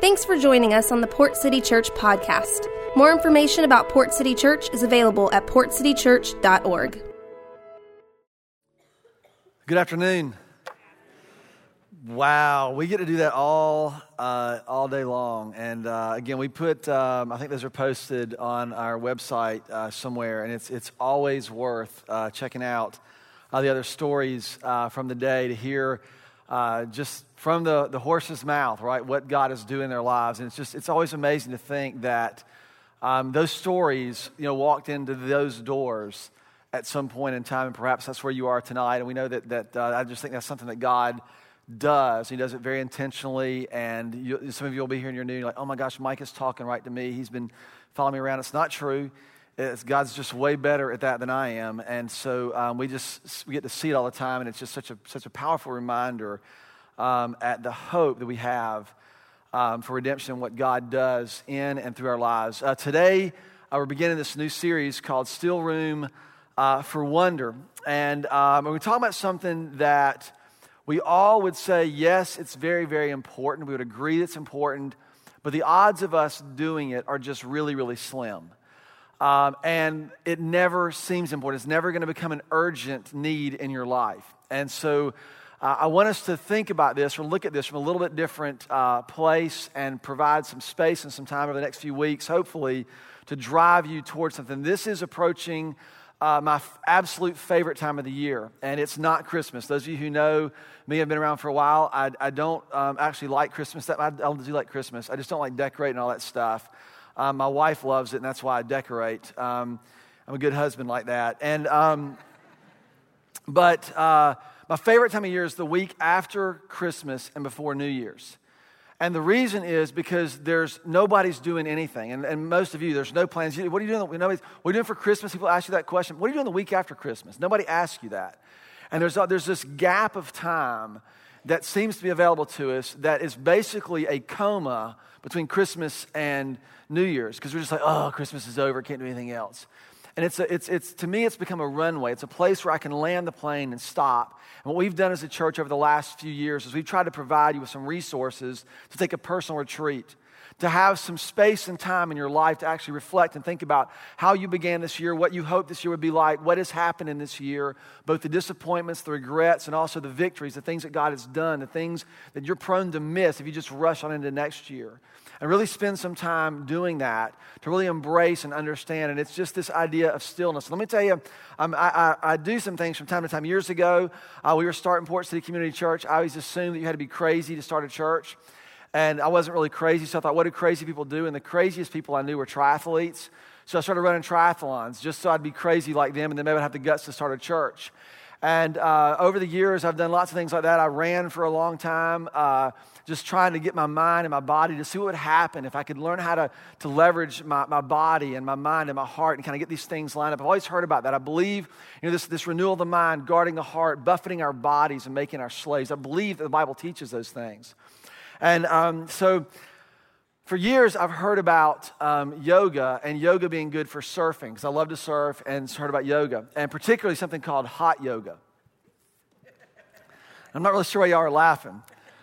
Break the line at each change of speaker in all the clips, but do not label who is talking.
Thanks for joining us on the Port City Church podcast. More information about Port City Church is available at portcitychurch.org.
Good afternoon. Wow, we get to do that all day long. And again, we put, I think those are posted on our website somewhere, and it's always worth checking out the other stories from the day to hear just from the horse's mouth, right, what God is doing in their lives. And it's always amazing to think that those stories, walked into those doors at some point in time, and perhaps that's where you are tonight. And we know that I just think that's something that God does. He does it very intentionally, and some of you will be here in your new, you're like, oh my gosh, Mike is talking right to me. He's been following me around. It's not true. God's just way better at that than I am, and so we get to see it all the time, and it's just such a powerful reminder at the hope that we have for redemption and what God does in and through our lives. Today, we're beginning this new series called Still Room for Wonder, and we're talking about something that we all would say, yes, it's very, very important. We would agree it's important, but the odds of us doing it are just really, really slim. And it never seems important. It's never going to become an urgent need in your life. And so I want us to think about this or look at this from a little bit different place and provide some space and some time over the next few weeks, hopefully, to drive you towards something. This is approaching my absolute favorite time of the year, and it's not Christmas. Those of you who know me have been around for a while. I don't actually like Christmas. I do like Christmas. I just don't like decorating and all that stuff. My wife loves it, and that's why I decorate. I'm a good husband like that. And but my favorite time of year is the week after Christmas and before New Year's. And the reason is because nobody's doing anything. And most of you, there's no plans. What are you doing? What are you doing for Christmas? People ask you that question. What are you doing the week after Christmas? Nobody asks you that. And there's this gap of time that seems to be available to us that is basically a coma between Christmas and New Year's, because we're just like, oh, Christmas is over, can't do anything else. And it's to me, it's become a runway. It's a place where I can land the plane and stop. And what we've done as a church over the last few years is we've tried to provide you with some resources to take a personal retreat, to have some space and time in your life to actually reflect and think about how you began this year, what you hope this year would be like, what has happened in this year, both the disappointments, the regrets, and also the victories, the things that God has done, the things that you're prone to miss if you just rush on into next year. And really spend some time doing that to really embrace and understand. And it's just this idea of stillness. Let me tell you, I do some things from time to time. Years ago, we were starting Port City Community Church. I always assumed that you had to be crazy to start a church. And I wasn't really crazy, so I thought, what do crazy people do? And the craziest people I knew were triathletes. So I started running triathlons just so I'd be crazy like them, and then maybe I'd have the guts to start a church. And over the years, I've done lots of things like that. I ran for a long time, just trying to get my mind and my body to see what would happen if I could learn how to leverage my body and my mind and my heart and kind of get these things lined up. I've always heard about that. I believe this renewal of the mind, guarding the heart, buffeting our bodies and making our slaves. I believe that the Bible teaches those things. And so for years, I've heard about yoga and yoga being good for surfing, because I love to surf, and heard about yoga, and particularly something called hot yoga. I'm not really sure why y'all are laughing.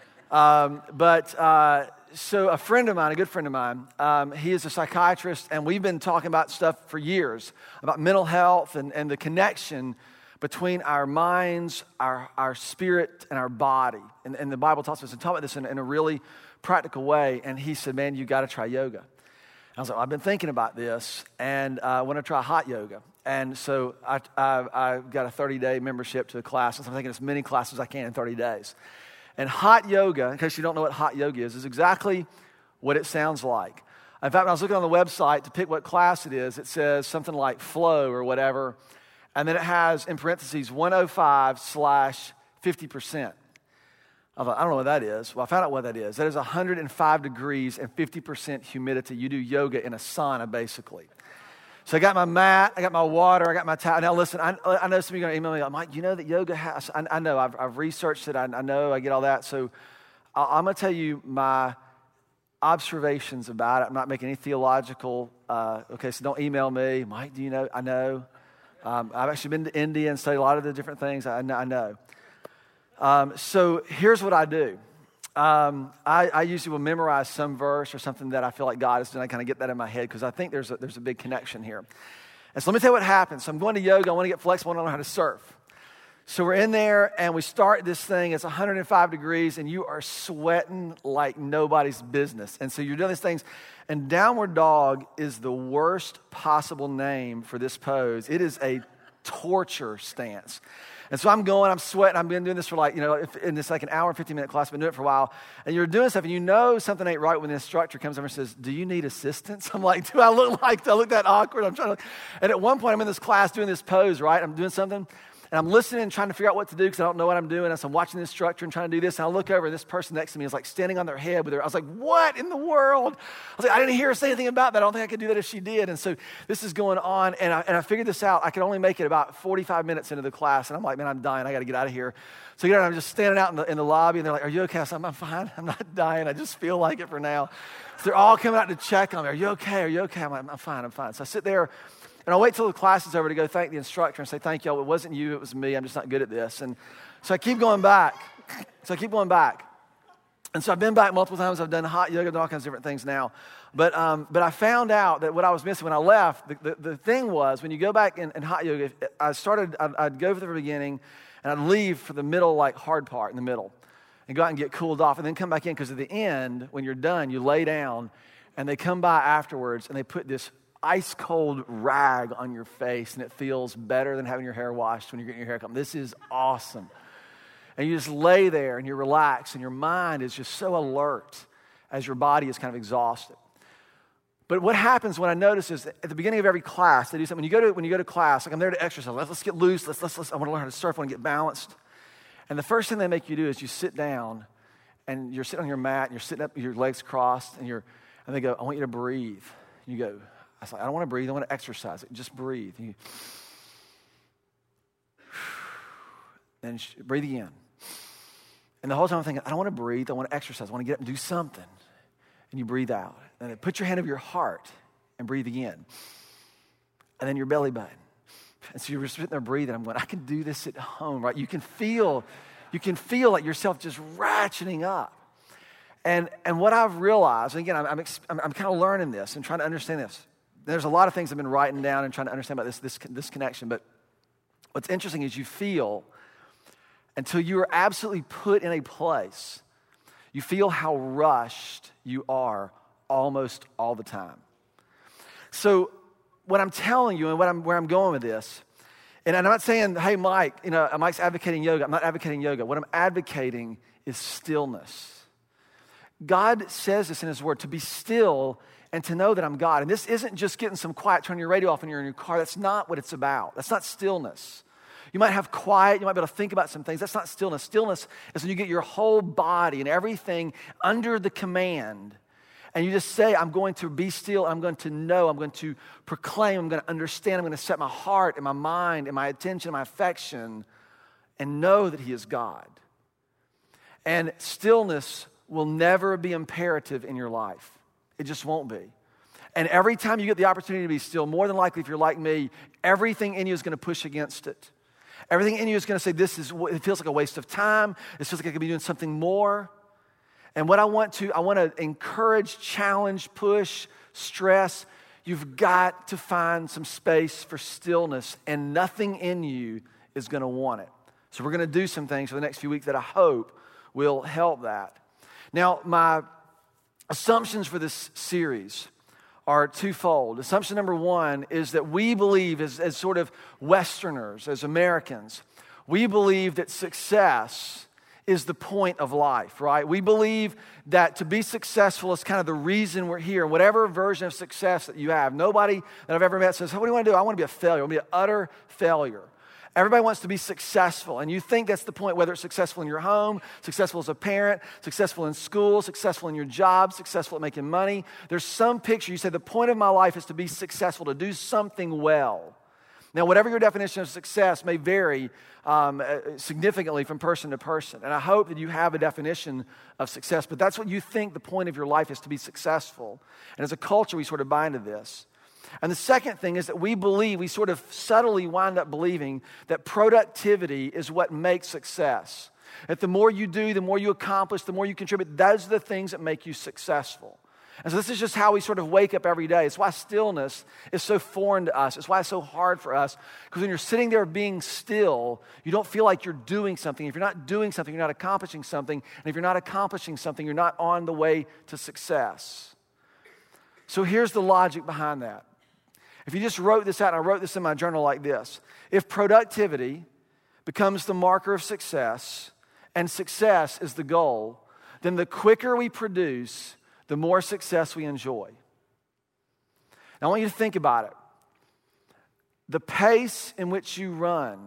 So a friend of mine, a good friend of mine, he is a psychiatrist, and we've been talking about stuff for years, about mental health and the connection between our minds, our spirit, and our body. And the Bible talks about this in a really practical way. And he said, man, you got to try yoga. And I was like, well, I've been thinking about this, and I want to try hot yoga. And so I got a 30-day membership to a class, and so I'm taking as many classes as I can in 30 days. And hot yoga, in case you don't know what hot yoga is exactly what it sounds like. In fact, when I was looking on the website to pick what class it is, it says something like flow or whatever, and then it has, in parentheses, 105/50%. I thought, I don't know what that is. Well, I found out what that is. That is 105 degrees and 50% humidity. You do yoga in a sauna, basically. So I got my mat, I got my water, I got my towel. Now listen, I know some of you are going to email me, like, Mike, you know that yoga has, I know, I've researched it, I know, I get all that. So I'm going to tell you my observations about it. I'm not making any theological, so don't email me. Mike, do you know? I know. I've actually been to India and studied a lot of the different things. I know. So here's what I do. I usually will memorize some verse or something that I feel like God has done. I kind of get that in my head because I think there's a big connection here. And so let me tell you what happens. So I'm going to yoga. I want to get flexible. I want to learn how to surf. So we're in there and we start this thing. It's 105 degrees and you are sweating like nobody's business. And so you're doing these things. And downward dog is the worst possible name for this pose. It is a torture stance. And so I'm sweating. I've been doing this for in this like an hour and 15-minute class. I've been doing it for a while. And you're doing stuff and you know something ain't right when the instructor comes over and says, do you need assistance? I'm like, do I look that awkward? And at one point I'm in this class doing this pose, right? I'm doing something. And I'm listening and trying to figure out what to do because I don't know what I'm doing. And so I'm watching the instructor and trying to do this. And I look over and this person next to me is like standing on their head with her. I was like, what in the world? I was like, I didn't hear her say anything about that. I don't think I could do that if she did. And so this is going on. And I figured this out. I could only make it about 45 minutes into the class. And I'm like, man, I'm dying. I got to get out of here. So I'm just standing out in the lobby. And they're like, are you okay? I said, I'm fine. I'm not dying. I just feel like it for now. So they're all coming out to check on me. Are you okay? Are you okay? I'm like, I'm fine. So I sit there. And I'll wait till the class is over to go thank the instructor and say, thank y'all. It wasn't you, it was me. I'm just not good at this. And so I keep going back. And so I've been back multiple times. I've done hot yoga and all kinds of different things now. But I found out that what I was missing when I left, the thing was, when you go back in hot yoga, I'd go for the beginning, and I'd leave for the middle, like hard part in the middle, and go out and get cooled off, and then come back in, because at the end, when you're done, you lay down, and they come by afterwards, and they put this ice cold rag on your face, and it feels better than having your hair washed when you're getting your hair cut. This is awesome. And you just lay there and you're relaxed and your mind is just so alert as your body is kind of exhausted. But what happens when I notice is at the beginning of every class, they do something. When you go to class, like I'm there to exercise. Let's get loose. Let's. I want to learn how to surf. I want to get balanced. And the first thing they make you do is you sit down and you're sitting on your mat and you're sitting up, your legs crossed, and they go, I want you to breathe. And you go, I was like, I don't want to breathe. I want to exercise. Just breathe. And breathe again. And the whole time I'm thinking, I don't want to breathe. I want to exercise. I want to get up and do something. And you breathe out. And then put your hand over your heart and breathe again. And then your belly button. And so you're sitting there breathing. I'm going, I can do this at home, right? You can feel like yourself just ratcheting up. And what I've realized, and again, I'm kind of learning this and trying to understand this. There's a lot of things I've been writing down and trying to understand about this connection. But what's interesting is you feel, until you are absolutely put in a place, you feel how rushed you are almost all the time. So what I'm telling you and where I'm going with this, and I'm not saying, hey, Mike, Mike's advocating yoga. I'm not advocating yoga. What I'm advocating is stillness. God says this in His Word, to be still and to know that I'm God. And this isn't just getting some quiet, turning your radio off when you're in your car. That's not what it's about. That's not stillness. You might have quiet. You might be able to think about some things. That's not stillness. Stillness is when you get your whole body and everything under the command. And you just say, I'm going to be still. I'm going to know. I'm going to proclaim. I'm going to understand. I'm going to set my heart and my mind and my attention and my affection and know that He is God. And stillness will never be imperative in your life. It just won't be. And every time you get the opportunity to be still, more than likely, if you're like me, everything in you is going to push against it. Everything in you is going to say, it feels like a waste of time. It feels like I could be doing something more. And what I want to encourage, challenge, push, stress. You've got to find some space for stillness, and nothing in you is going to want it. So we're going to do some things for the next few weeks that I hope will help that. Now, my assumptions for this series are twofold. Assumption number one is that we believe, as sort of Westerners, as Americans, we believe that success is the point of life, right? We believe that to be successful is kind of the reason we're here. Whatever version of success that you have, nobody that I've ever met says, what do you want to do? I want to be a failure. I want to be an utter failure. Everybody wants to be successful, and you think that's the point, whether it's successful in your home, successful as a parent, successful in school, successful in your job, successful at making money. There's some picture, you say, the point of my life is to be successful, to do something well. Now, whatever your definition of success may vary significantly from person to person, and I hope that you have a definition of success, but that's what you think the point of your life is, to be successful. And as a culture, we sort of buy into this. And the second thing is that we sort of subtly wind up believing that productivity is what makes success. That the more you do, the more you accomplish, the more you contribute, those are the things that make you successful. And so this is just how we sort of wake up every day. It's why stillness is so foreign to us. It's why it's so hard for us. Because when you're sitting there being still, you don't feel like you're doing something. If you're not doing something, you're not accomplishing something. And if you're not accomplishing something, you're not on the way to success. So here's the logic behind that. If you just wrote this out, and I wrote this in my journal like this: if productivity becomes the marker of success, and success is the goal, then the quicker we produce, the more success we enjoy. Now, I want you to think about it. The pace in which you run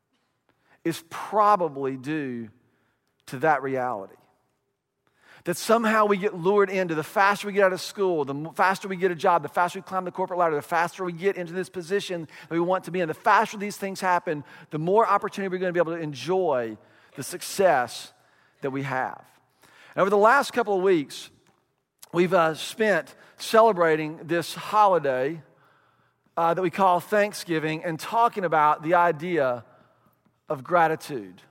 is probably due to that reality. That somehow we get lured into, the faster we get out of school, the faster we get a job, the faster we climb the corporate ladder, the faster we get into this position that we want to be in, the faster these things happen, the more opportunity we're going to be able to enjoy the success that we have. And over the last couple of weeks, we've spent celebrating this holiday that we call Thanksgiving and talking about the idea of gratitude.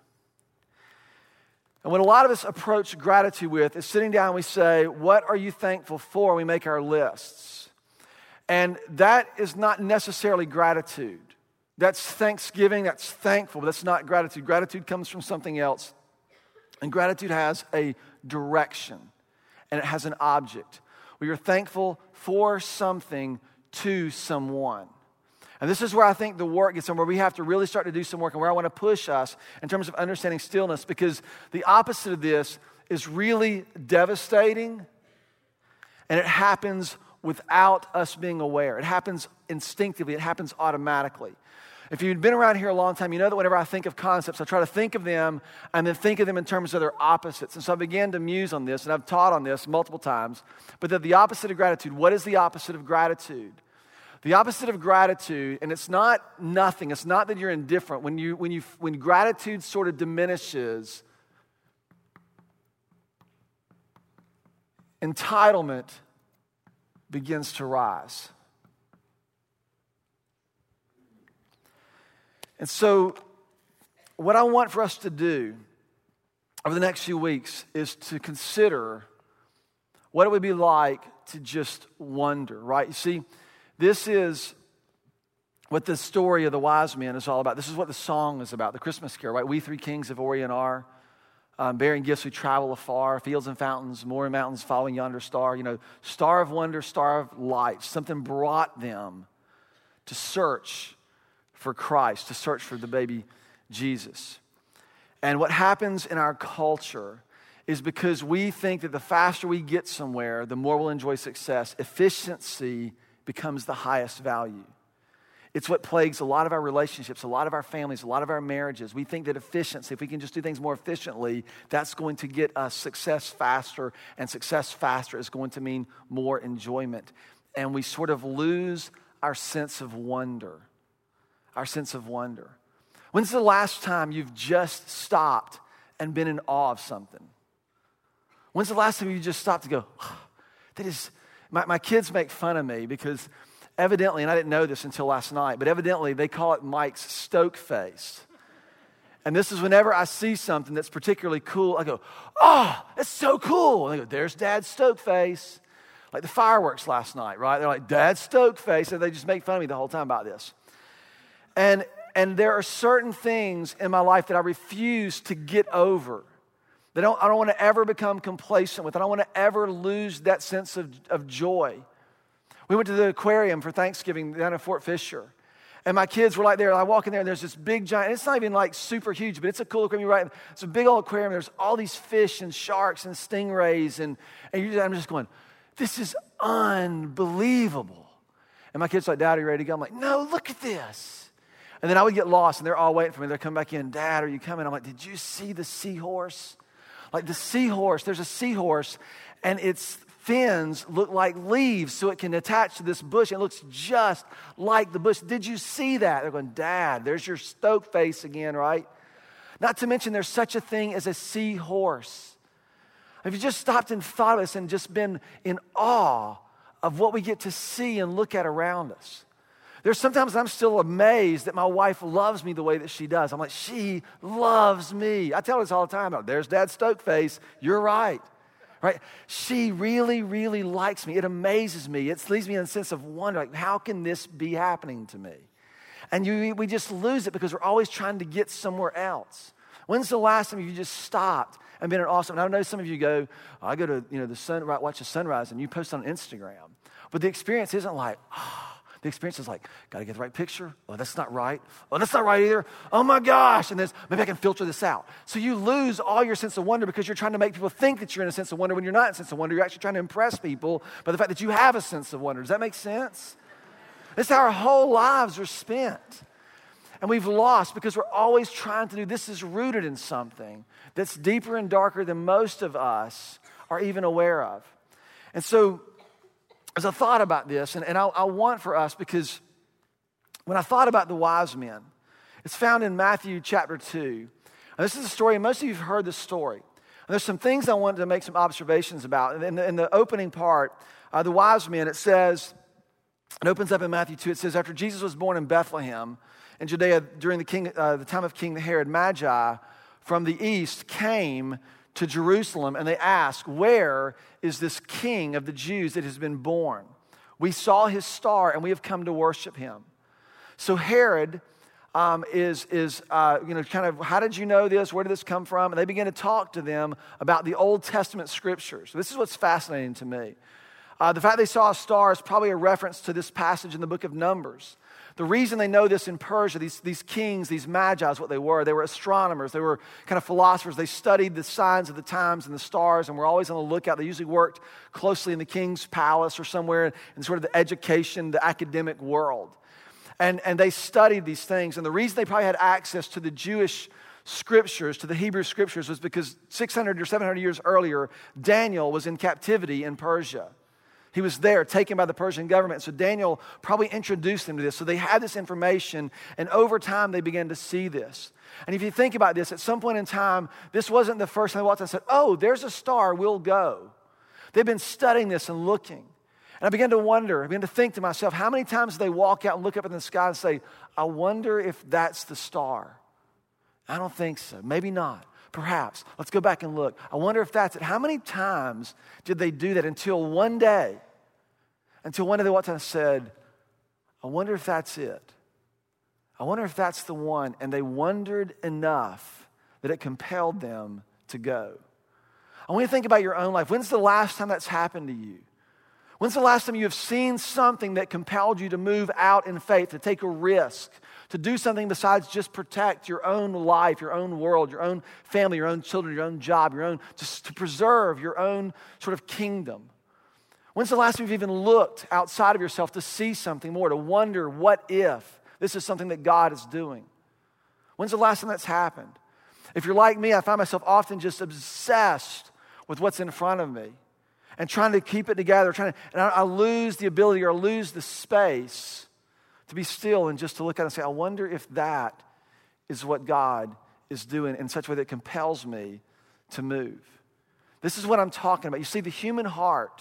And what a lot of us approach gratitude with is sitting down and we say, what are you thankful for? We make our lists. And that is not necessarily gratitude. That's thanksgiving, that's thankful, but that's not gratitude. Gratitude comes from something else. And gratitude has a direction. And it has an object. We are thankful for something to someone. And this is where I think the work gets in, where we have to really start to do some work, and where I want to push us in terms of understanding stillness, because the opposite of this is really devastating, and it happens without us being aware. It happens instinctively. It happens automatically. If you've been around here a long time, you know that whenever I think of concepts, I try to think of them and then think of them in terms of their opposites. And so I began to muse on this, and I've taught on this multiple times. But that the opposite of gratitude, what is the opposite of gratitude? The opposite of gratitude, and it's not nothing. It's not that you're indifferent. When gratitude sort of diminishes, entitlement begins to rise. And so what I want for us to do over the next few weeks is to consider what it would be like to just wonder, right? You see, this is what the story of the wise men is all about. This is what the song is about, the Christmas carol, right? We three kings of Orient are, bearing gifts we travel afar, fields and fountains, mooring mountains following yonder star. You know, star of wonder, star of light. Something brought them to search for Christ, to search for the baby Jesus. And what happens in our culture is because we think that the faster we get somewhere, the more we'll enjoy success, efficiency becomes the highest value. It's what plagues a lot of our relationships, a lot of our families, a lot of our marriages. We think that efficiency, if we can just do things more efficiently, that's going to get us success faster, and success faster is going to mean more enjoyment. And we sort of lose our sense of wonder. Our sense of wonder. When's the last time you've just stopped and been in awe of something? When's the last time you just stopped to go, oh, that is... My kids make fun of me because evidently, and I didn't know this until last night, but evidently they call it Mike's stoke face. And this is whenever I see something that's particularly cool, I go, oh, that's so cool. And they go, there's Dad's stoke face. Like the fireworks last night, right? They're like, Dad's stoke face. And they just make fun of me the whole time about this. And there are certain things in my life that I refuse to get over. I don't want to ever become complacent with. I don't want to ever lose that sense of joy. We went to the aquarium for Thanksgiving down at Fort Fisher. And my kids were like there. I walk in there and there's this big giant, it's not even like super huge, but it's a cool aquarium. You're right. It's a big old aquarium. There's all these fish and sharks and stingrays. And I'm just going, this is unbelievable. And my kids are like, Dad, are you ready to go? I'm like, no, look at this. And then I would get lost and they're all waiting for me. They're coming back in. Dad, are you coming? I'm like, did you see the seahorse? Like the seahorse, there's a seahorse, and its fins look like leaves, so it can attach to this bush. It looks just like the bush. Did you see that? They're going, Dad, there's your stoke face again, right? Not to mention there's such a thing as a seahorse. Have you just stopped and thought of this and just been in awe of what we get to see and look at around us? There's sometimes I'm still amazed that my wife loves me the way that she does. I'm like, she loves me. I tell her this all the time. There's Dad Stokeface. You're right. Right? She really, really likes me. It amazes me. It leaves me in a sense of wonder, like, how can this be happening to me? And we just lose it because we're always trying to get somewhere else. When's the last time you just stopped and been an awesome? And I know some of you go, I go to the sun, watch the sunrise, and you post on Instagram. But the experience isn't like, the experience is like, got to get the right picture. Oh, that's not right. Oh, that's not right either. Oh my gosh. And maybe I can filter this out. So you lose all your sense of wonder because you're trying to make people think that you're in a sense of wonder when you're not in a sense of wonder. You're actually trying to impress people by the fact that you have a sense of wonder. Does that make sense? That's how our whole lives are spent. And we've lost because we're always trying to do, this is rooted in something that's deeper and darker than most of us are even aware of. And so, as I thought about this, and I want for us, because when I thought about the wise men, it's found in Matthew chapter 2. And this is a story, and most of you have heard this story. And there's some things I wanted to make some observations about. In the opening part, the wise men, it says, it opens up in Matthew 2, it says, after Jesus was born in Bethlehem, in Judea, during the time of King Herod, Magi from the east came to Jerusalem, and they asked, where is this king of the Jews that has been born? We saw his star, and we have come to worship him. So Herod is kind of, how did you know this? Where did this come from? And they began to talk to them about the Old Testament scriptures. This is what's fascinating to me. The fact they saw a star is probably a reference to this passage in the book of Numbers. The reason they know this in Persia, these kings, these magi is what they were. They were astronomers. They were kind of philosophers. They studied the signs of the times and the stars and were always on the lookout. They usually worked closely in the king's palace or somewhere in sort of the education, the academic world. And they studied these things. And the reason they probably had access to the Jewish scriptures, to the Hebrew scriptures, was because 600 or 700 years earlier, Daniel was in captivity in Persia. He was there, taken by the Persian government. So Daniel probably introduced them to this. So they had this information, and over time they began to see this. And if you think about this, at some point in time, this wasn't the first time they walked out and said, oh, there's a star, we'll go. They've been studying this and looking. And I began to wonder, I began to think to myself, how many times do they walk out and look up in the sky and say, I wonder if that's the star? I don't think so. Maybe not. Perhaps. Let's go back and look. I wonder if that's it. How many times did they do that until one day they walked out and said, I wonder if that's it. I wonder if that's the one. And they wondered enough that it compelled them to go. I want you to think about your own life. When's the last time that's happened to you? When's the last time you have seen something that compelled you to move out in faith, to take a risk, to do something besides just protect your own life, your own world, your own family, your own children, your own job, just to preserve your own sort of kingdom? When's the last time you've even looked outside of yourself to see something more, to wonder what if this is something that God is doing? When's the last time that's happened? If you're like me, I find myself often just obsessed with what's in front of me and trying to keep it together, and I lose the ability or lose the space to be still and just to look at it and say, I wonder if that is what God is doing in such a way that compels me to move. This is what I'm talking about. You see, the human heart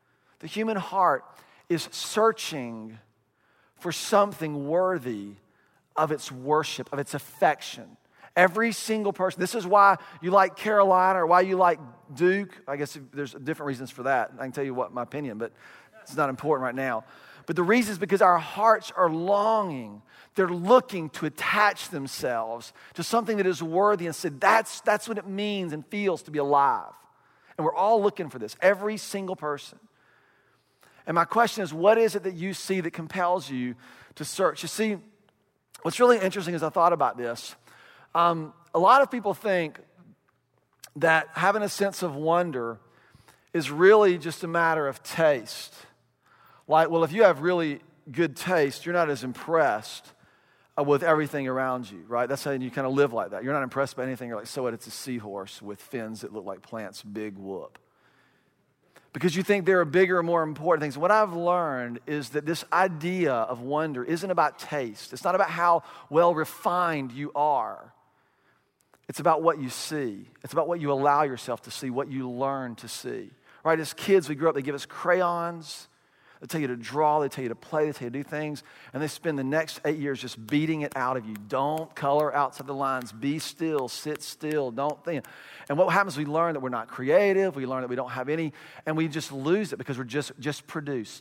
is searching for something worthy of its worship, of its affection. Every single person. This is why you like Carolina or why you like Duke. I guess there's different reasons for that. I can tell you what my opinion, but it's not important right now. But the reason is because our hearts are longing. They're looking to attach themselves to something that is worthy and say, that's what it means and feels to be alive. And we're all looking for this, every single person. And my question is, what is it that you see that compels you to search? You see, what's really interesting as I thought about this, a lot of people think that having a sense of wonder is really just a matter of taste. Like, well, if you have really good taste, you're not as impressed with everything around you, right? That's how you kind of live like that. You're not impressed by anything. You're like, so what? It's a seahorse with fins that look like plants, big whoop. Because you think there are bigger and more important things. What I've learned is that this idea of wonder isn't about taste. It's not about how well refined you are. It's about what you see. It's about what you allow yourself to see, what you learn to see. Right? As kids, we grew up, they give us crayons. They tell you to draw, they tell you to play, they tell you to do things, and they spend the next 8 years just beating it out of you. Don't color outside the lines. Be still, sit still, don't think. And what happens, we learn that we're not creative, we learn that we don't have any, and we just lose it because we're just produce.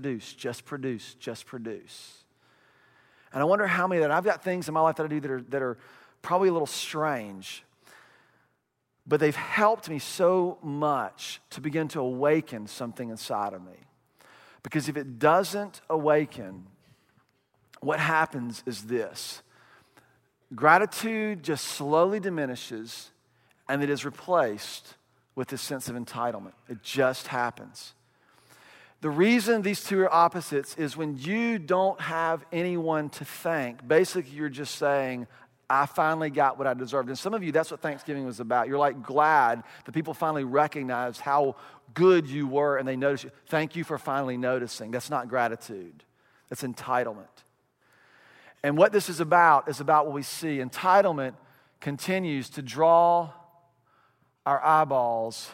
And I wonder how many that I've got things in my life that I do that are probably a little strange, but they've helped me so much to begin to awaken something inside of me. Because if it doesn't awaken, what happens is this. Gratitude just slowly diminishes, and it is replaced with this sense of entitlement. It just happens. The reason these two are opposites is when you don't have anyone to thank, basically you're just saying, I finally got what I deserved. And some of you, that's what Thanksgiving was about. You're like glad that people finally recognized how good you were and they noticed you. Thank you for finally noticing. That's not gratitude. That's entitlement. And what this is about what we see. Entitlement continues to draw our eyeballs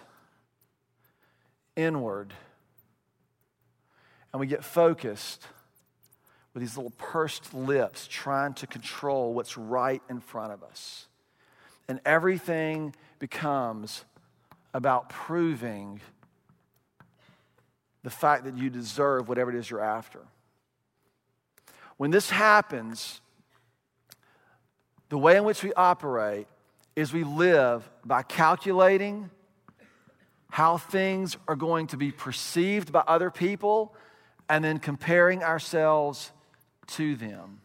inward. And we get focused with these little pursed lips trying to control what's right in front of us. And everything becomes about proving the fact that you deserve whatever it is you're after. When this happens, the way in which we operate is we live by calculating how things are going to be perceived by other people and then comparing ourselves to them.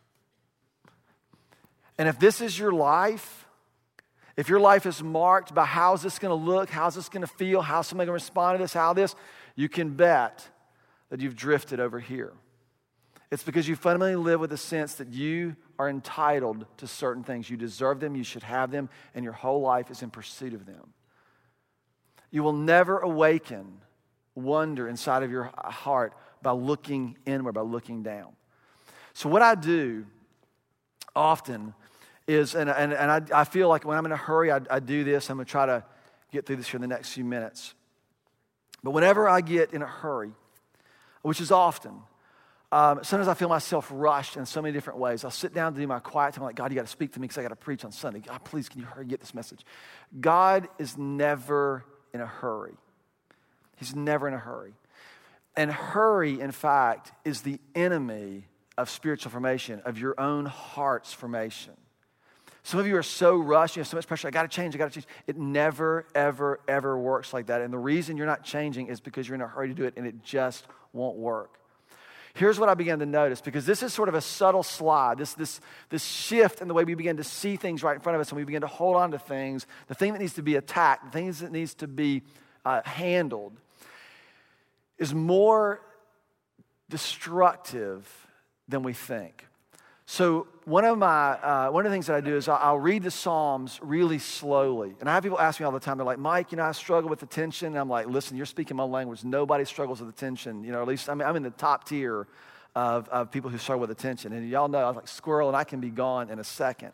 And if this is your life, if your life is marked by how's this going to look, how's this going to feel, how's somebody going to respond to this, how this, you can bet that you've drifted over here. It's because you fundamentally live with a sense that you are entitled to certain things. You deserve them, you should have them, and your whole life is in pursuit of them. You will never awaken wonder inside of your heart by looking inward, by looking down. So what I do often is, and I feel like when I'm in a hurry, I do this. I'm going to try to get through this here in the next few minutes. But whenever I get in a hurry, which is often, sometimes I feel myself rushed in so many different ways. I'll sit down to do my quiet time. I'm like, God, you got to speak to me because I got to preach on Sunday. God, please, can you hurry get this message? God is never in a hurry. He's never in a hurry. And hurry, in fact, is the enemy of spiritual formation, of your own heart's formation. Some of you are so rushed, you have so much pressure, I got to change. It never, ever, ever works like that. And the reason you're not changing is because you're in a hurry to do it, and it just won't work. Here's what I began to notice, because this is sort of a subtle slide, this shift in the way we begin to see things right in front of us, and we begin to hold on to things, the thing that needs to be attacked, the things that needs to be handled, is more destructive than we think. So one of the things that I do is I'll read the Psalms really slowly. And I have people ask me all the time, they're like, Mike, I struggle with attention. And I'm like, listen, you're speaking my language. Nobody struggles with attention. At least I'm in the top tier of people who struggle with attention. And y'all know, I was like squirrel, and I can be gone in a second.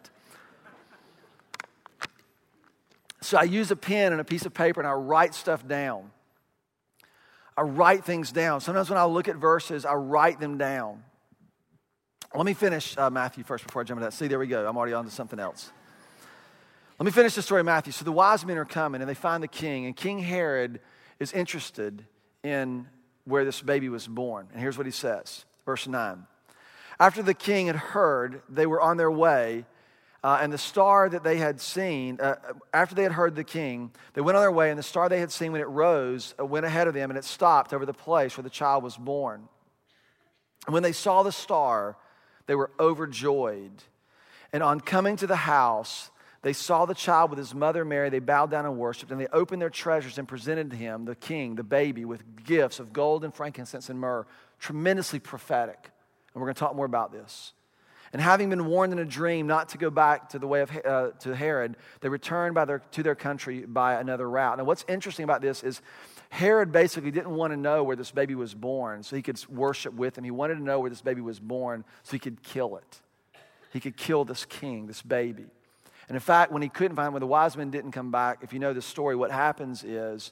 So I use a pen and a piece of paper, and I write stuff down. I write things down. Sometimes when I look at verses, I write them down. Let me finish Matthew first before I jump into that. See, there we go. I'm already on to something else. Let me finish the story of Matthew. So the wise men are coming, and they find the king. And King Herod is interested in where this baby was born. And here's what he says. Verse 9. After the king had heard, they were on their way. And the star that they had seen, after they had heard the king, they went on their way. And the star they had seen when it rose went ahead of them. And it stopped over the place where the child was born. And when they saw the star, they were overjoyed. And on coming to the house, they saw the child with his mother Mary. They bowed down and worshiped. And they opened their treasures and presented to him, the king, the baby, with gifts of gold and frankincense and myrrh. Tremendously prophetic. And we're going to talk more about this. And having been warned in a dream not to go back to the way of to Herod, they returned to their country by another route. Now, what's interesting about this is Herod basically didn't want to know where this baby was born so he could worship with him. He wanted to know where this baby was born so he could kill it. He could kill this king, this baby. And in fact, when he couldn't find, when the wise men didn't come back, if you know the story, what happens is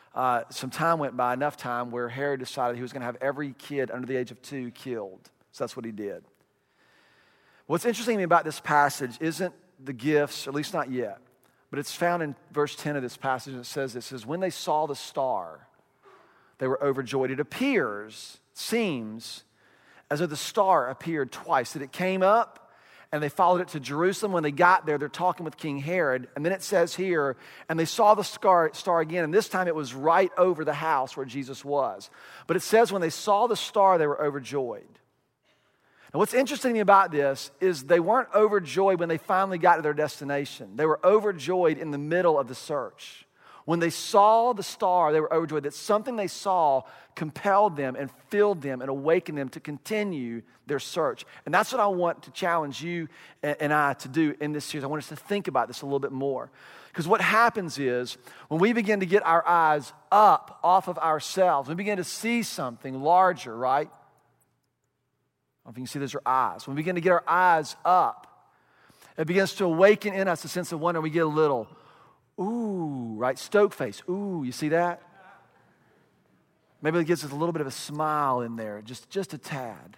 some time went by, enough time, where Herod decided he was going to have every kid under the age of 2 killed. So that's what he did. What's interesting to me about this passage isn't the gifts, or at least not yet, but it's found in verse 10 of this passage, and it says, when they saw the star, they were overjoyed. It seems, as though the star appeared twice, that it came up, and they followed it to Jerusalem. When they got there, they're talking with King Herod. And then it says here, and they saw the star again. And this time it was right over the house where Jesus was. But it says when they saw the star, they were overjoyed. And what's interesting to me about this is they weren't overjoyed when they finally got to their destination. They were overjoyed in the middle of the search. When they saw the star, they were overjoyed that something they saw compelled them and filled them and awakened them to continue their search. And that's what I want to challenge you and I to do in this series. I want us to think about this a little bit more. Because what happens is when we begin to get our eyes up off of ourselves, we begin to see something larger, right? I don't know if you can see those are eyes. When we begin to get our eyes up, it begins to awaken in us a sense of wonder. We get a little, ooh, right? Stoke face. Ooh, you see that? Maybe it gives us a little bit of a smile in there, just a tad.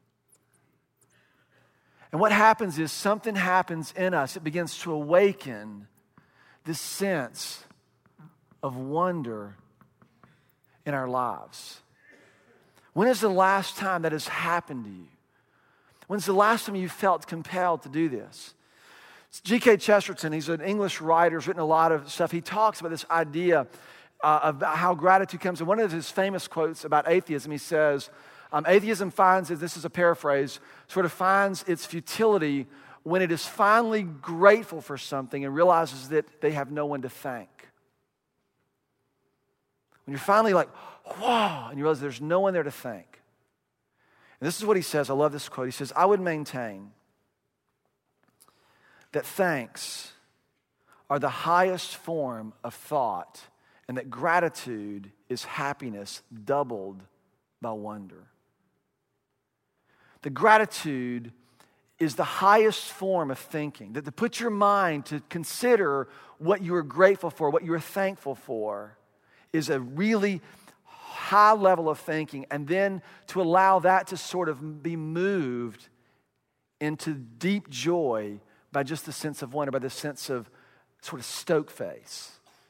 And what happens is something happens in us. It begins to awaken this sense of wonder in our lives. When is the last time that has happened to you? When's the last time you felt compelled to do this? G.K. Chesterton, he's an English writer, he's written a lot of stuff. He talks about this idea of how gratitude comes. And one of his famous quotes about atheism, he says, atheism finds, this is a paraphrase, sort of finds its futility when it is finally grateful for something and realizes that they have no one to thank. When you're finally like, whoa, and you realize there's no one there to thank. And this is what he says. I love this quote. He says, I would maintain that thanks are the highest form of thought and that gratitude is happiness doubled by wonder. The gratitude is the highest form of thinking. That to put your mind to consider what you are grateful for, what you are thankful for, is a really high level of thinking. And then to allow that to sort of be moved into deep joy by just the sense of wonder, by the sense of sort of stoke face.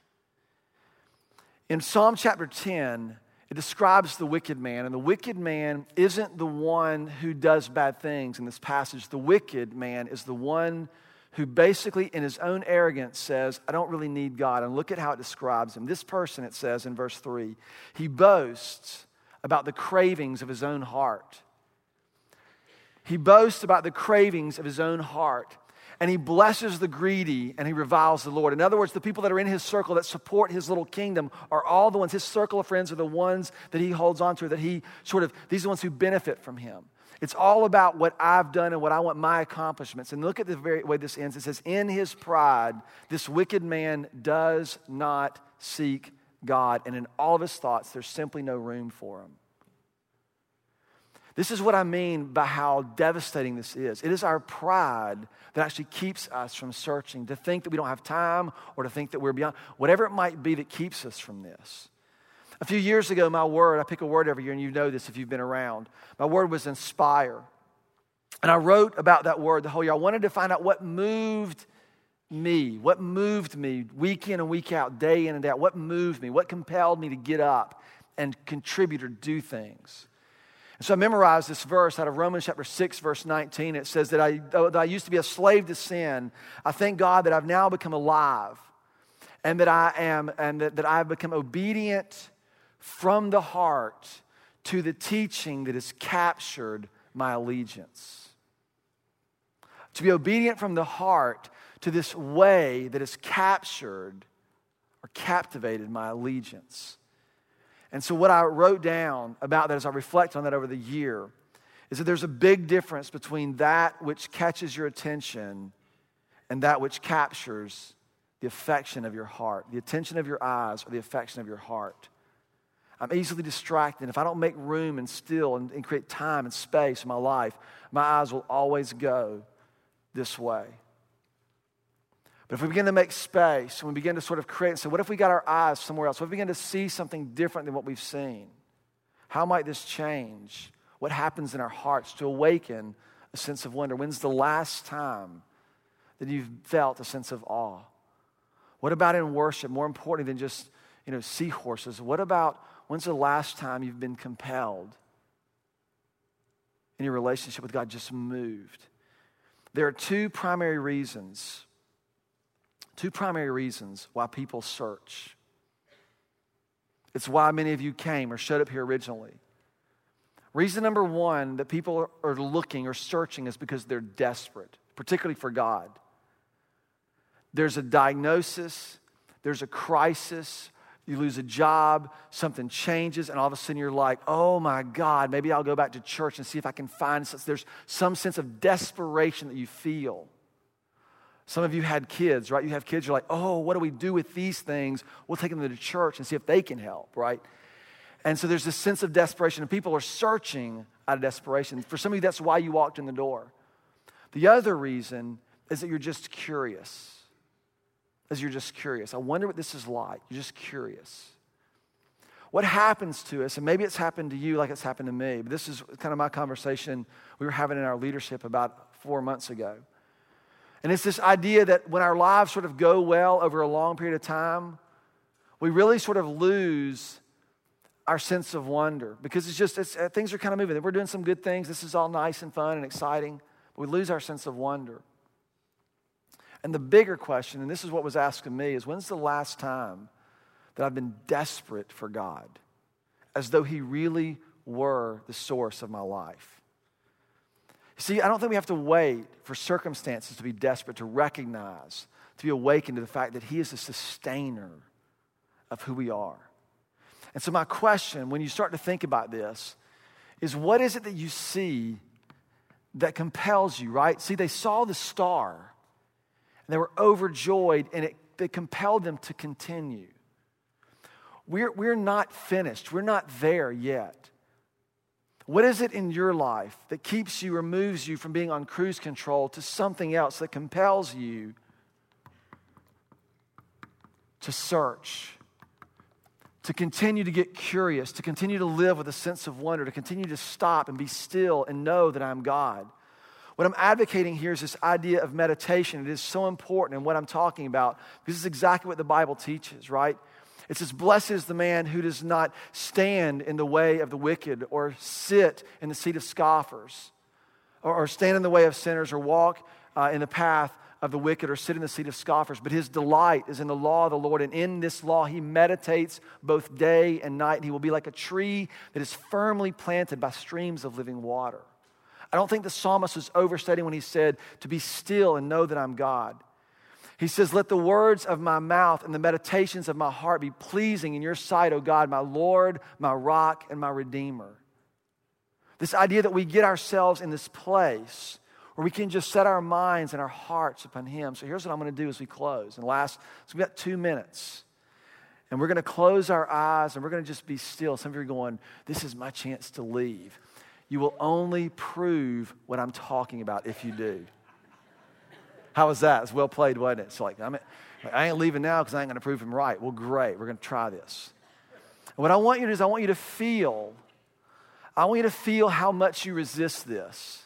In Psalm chapter 10, it describes the wicked man. And the wicked man isn't the one who does bad things in this passage. The wicked man is the one who basically in his own arrogance says, I don't really need God. And look at how it describes him. This person, it says in verse 3, he boasts about the cravings of his own heart. He boasts about the cravings of his own heart. And he blesses the greedy and he reviles the Lord. In other words, the people that are in his circle that support his little kingdom are all the ones, his circle of friends are the ones that he holds on to, that he these are the ones who benefit from him. It's all about what I've done and what I want my accomplishments. And look at the very way this ends. It says, in his pride, this wicked man does not seek God. And in all of his thoughts, there's simply no room for him. This is what I mean by how devastating this is. It is our pride that actually keeps us from searching, to think that we don't have time or to think that we're beyond, whatever it might be that keeps us from this. A few years ago, my word, I pick a word every year, and you know this if you've been around. My word was inspire. And I wrote about that word the whole year. I wanted to find out what moved me week in and week out, day in and day out. What moved me? What compelled me to get up and contribute or do things? And so I memorized this verse out of Romans chapter 6, verse 19. It says that I used to be a slave to sin. I thank God that I've now become alive and that I have become obedient from the heart to the teaching that has captured my allegiance. To be obedient from the heart to this way that has captured or captivated my allegiance. And so what I wrote down about that as I reflect on that over the year is that there's a big difference between that which catches your attention and that which captures the affection of your heart, the attention of your eyes or the affection of your heart. I'm easily distracted. If I don't make room and still and create time and space in my life, my eyes will always go this way. But if we begin to make space and we begin to sort of create and say, what if we got our eyes somewhere else? What if we begin to see something different than what we've seen? How might this change what happens in our hearts to awaken a sense of wonder? When's the last time that you've felt a sense of awe? What about in worship, more important than just, seahorses? What about when's the last time you've been compelled in your relationship with God, just moved? There are two primary reasons why people search. It's why many of you came or showed up here originally. Reason number one that people are looking or searching is because they're desperate, particularly for God. There's a diagnosis, there's a crisis, you lose a job, something changes, and all of a sudden you're like, oh my God, maybe I'll go back to church and see if I can find something. There's some sense of desperation that you feel. Some of you had kids, right? You have kids, you're like, oh, what do we do with these things? We'll take them to church and see if they can help, right? And so there's this sense of desperation, and people are searching out of desperation. For some of you, that's why you walked in the door. The other reason is that you're just curious. I wonder what this is like. You're just curious. What happens to us, and maybe it's happened to you like it's happened to me, but this is kind of my conversation we were having in our leadership about 4 months ago. And it's this idea that when our lives sort of go well over a long period of time, we really sort of lose our sense of wonder because things are kind of moving. We're doing some good things. This is all nice and fun and exciting, but we lose our sense of wonder. And the bigger question, and this is what was asked of me, is when's the last time that I've been desperate for God, as though He really were the source of my life? See, I don't think we have to wait for circumstances to be desperate, to recognize, to be awakened to the fact that He is the sustainer of who we are. And so my question, when you start to think about this, is what is it that you see that compels you, right? See, they saw the star, and they were overjoyed, and it compelled them to continue. We're not finished. We're not there yet. What is it in your life that keeps you or moves you from being on cruise control to something else that compels you to search, to continue to get curious, to continue to live with a sense of wonder, to continue to stop and be still and know that I'm God? What I'm advocating here is this idea of meditation. It is so important in what I'm talking about because it's exactly what the Bible teaches, right? It says, blessed is the man who does not stand in the way of the wicked or sit in the seat of scoffers or stand in the way of sinners or walk in the path of the wicked or sit in the seat of scoffers. But his delight is in the law of the Lord, and in this law he meditates both day and night. And he will be like a tree that is firmly planted by streams of living water. I don't think the psalmist was overstating when he said to be still and know that I'm God. He says, let the words of my mouth and the meditations of my heart be pleasing in your sight, O God, my Lord, my rock, and my Redeemer. This idea that we get ourselves in this place where we can just set our minds and our hearts upon Him. So here's what I'm going to do as we close. So we've got 2 minutes. And we're going to close our eyes and we're going to just be still. Some of you are going, this is my chance to leave. You will only prove what I'm talking about if you do. How was that? It's well played, wasn't it? It's like, I ain't leaving now because I ain't going to prove him right. Well, great. We're going to try this. And what I want you to do is I want you to feel how much you resist this.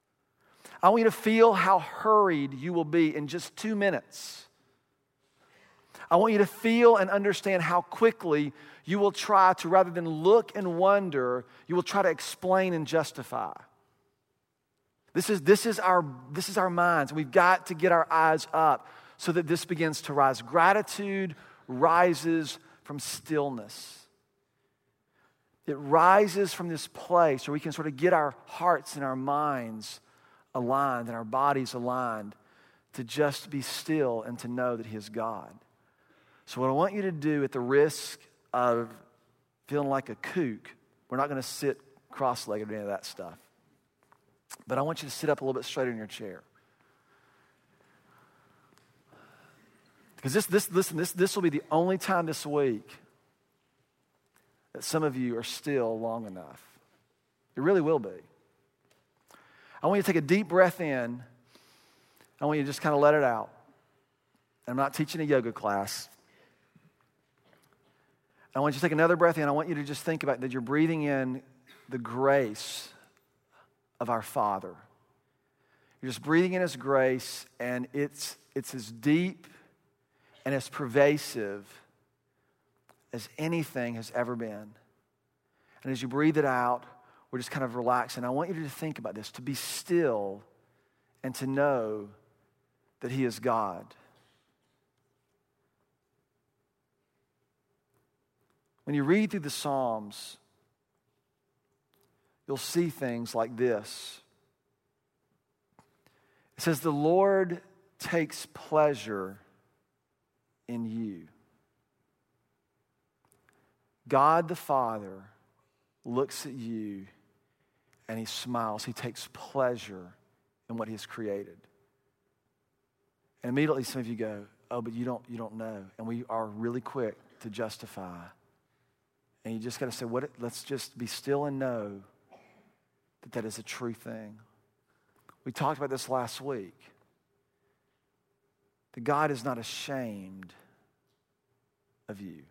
I want you to feel how hurried you will be in just 2 minutes. I want you to feel and understand how quickly you will try to, rather than look and wonder, you will try to explain and justify. This is our minds. We've got to get our eyes up so that this begins to rise. Gratitude rises from stillness. It rises from this place where we can sort of get our hearts and our minds aligned and our bodies aligned to just be still and to know that He is God. So what I want you to do, at the risk of feeling like a kook, we're not going to sit cross-legged or any of that stuff. But I want you to sit up a little bit straighter in your chair. Because this will be the only time this week that some of you are still long enough. It really will be. I want you to take a deep breath in. I want you to just kind of let it out. I'm not teaching a yoga class. I want you to take another breath in. I want you to just think about that you're breathing in the grace of our Father. You're just breathing in His grace, and it's as deep and as pervasive as anything has ever been. And as you breathe it out, we're just kind of relaxing. I want you to think about this, to be still and to know that He is God. When you read through the Psalms, you'll see things like this. It says, the Lord takes pleasure in you. God the Father looks at you and He smiles. He takes pleasure in what He has created. And immediately some of you go, oh, but you don't know. And we are really quick to justify. And you just got to say, let's just be still and know that that is a true thing. We talked about this last week. That God is not ashamed of you.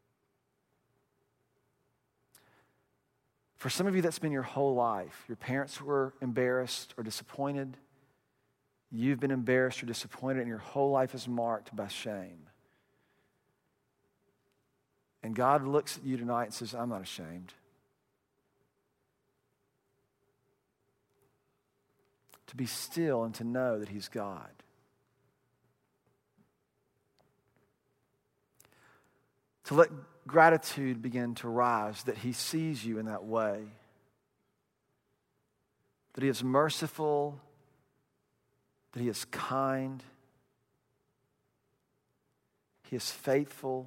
For some of you, that's been your whole life. Your parents were embarrassed or disappointed. You've been embarrassed or disappointed, and your whole life is marked by shame. And God looks at you tonight and says, I'm not ashamed. To be still and to know that He's God. To let gratitude begin to rise, that He sees you in that way. That He is merciful, that He is kind, He is faithful,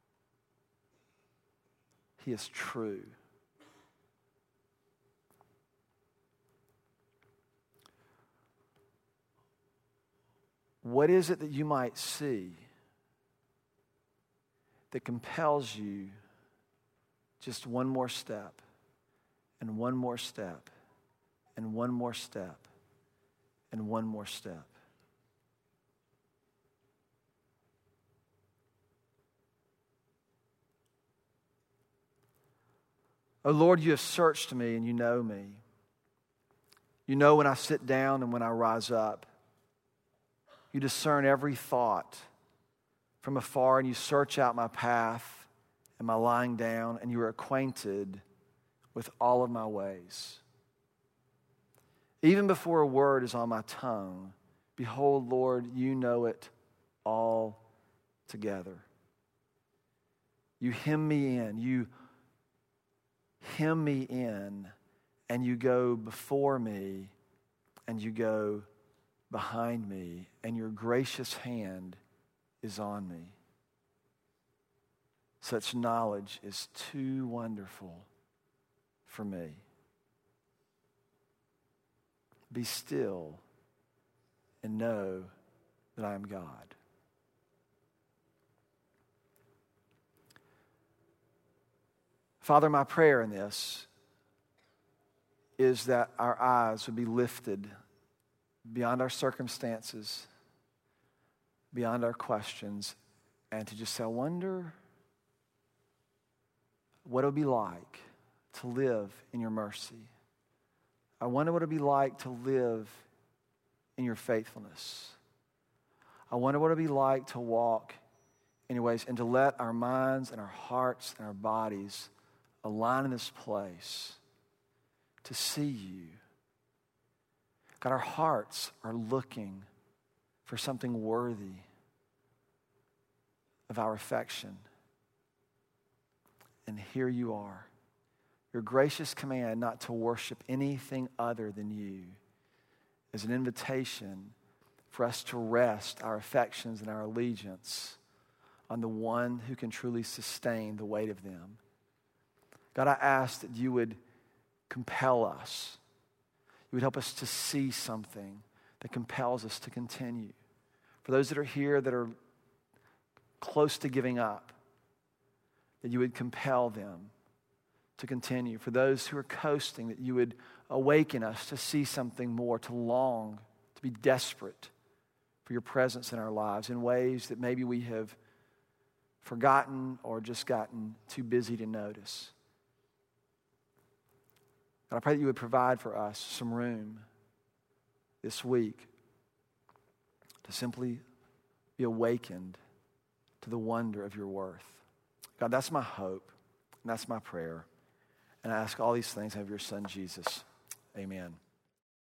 He is true. What is it that you might see that compels you just one more step, and one more step, and one more step, and one more step? Oh Lord, you have searched me and you know me. You know when I sit down and when I rise up. You discern every thought from afar, and you search out my path and my lying down, and you are acquainted with all of my ways. Even before a word is on my tongue, behold, Lord, you know it all together. You hem me in, and you go before me, and you go behind me, and your gracious hand is on me. Such knowledge is too wonderful for me. Be still and know that I am God. Father, my prayer in this is that our eyes would be lifted beyond our circumstances, beyond our questions, and to just say, I wonder what it would be like to live in your mercy. I wonder what it would be like to live in your faithfulness. I wonder what it would be like to walk in your ways and to let our minds and our hearts and our bodies align in this place to see you. God, our hearts are looking for something worthy of our affection. And here you are. Your gracious command not to worship anything other than you is an invitation for us to rest our affections and our allegiance on the one who can truly sustain the weight of them. God, I ask that you would compel us. You would help us to see something that compels us to continue. For those that are here that are close to giving up, that you would compel them to continue. For those who are coasting, that you would awaken us to see something more, to long, to be desperate for your presence in our lives in ways that maybe we have forgotten or just gotten too busy to notice. And I pray that you would provide for us some room this week to simply be awakened to the wonder of your worth. God, that's my hope, and that's my prayer. And I ask all these things of your Son, Jesus. Amen.